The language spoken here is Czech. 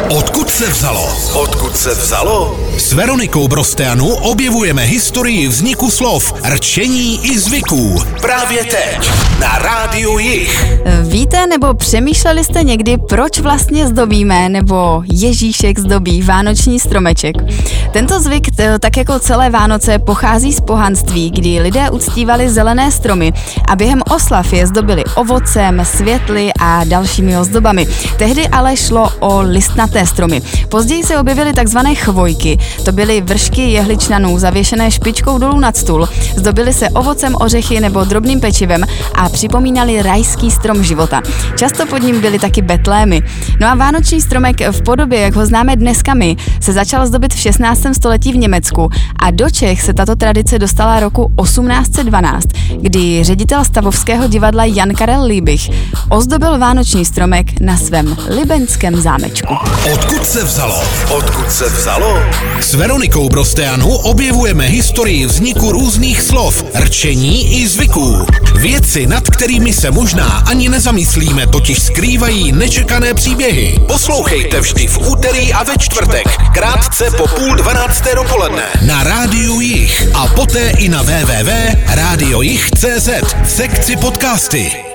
Odkud se vzalo? Odkud se vzalo? S Veronikou Brosteanu objevujeme historii vzniku slov, rčení i zvyků. Právě teď na Rádiu Jich. Víte nebo přemýšleli jste někdy, proč vlastně zdobíme nebo Ježíšek zdobí vánoční stromeček? Tento zvyk, tak jako celé Vánoce, pochází z pohanství, kdy lidé uctívali zelené stromy a během oslav je zdobili ovocem, světly a dalšími ozdobami. Tehdy ale šlo o listnaté stromy. Později se objevily takzvané chvojky. To byly vršky jehličnanů zavěšené špičkou dolů nad stůl. Zdobily se ovocem, ořechy nebo drobným pečivem a připomínali rajský strom života. Často pod ním byly taky betlémy. No a vánoční stromek v podobě, jak ho známe dneska my, se začal zdobit v 16. století v Německu a do Čech se tato tradice dostala roku 1812, kdy ředitel stavovského divadla Jan Karel Liebig ozdobil vánoční stromek na svém libeňském zámečku. Odkud se vzalo? Odkud se vzalo? S Veronikou Brosteanu objevujeme historii vzniku různých slov, rčení i zvyků. Věci, nad kterými se možná ani nezamyslíme, totiž skrývají nečekané příběhy. Poslouchejte vždy v úterý a ve čtvrtek, krátce po 11:30 dopoledne na Rádiu Jich a poté i na www.radiojich.cz v sekci podcasty.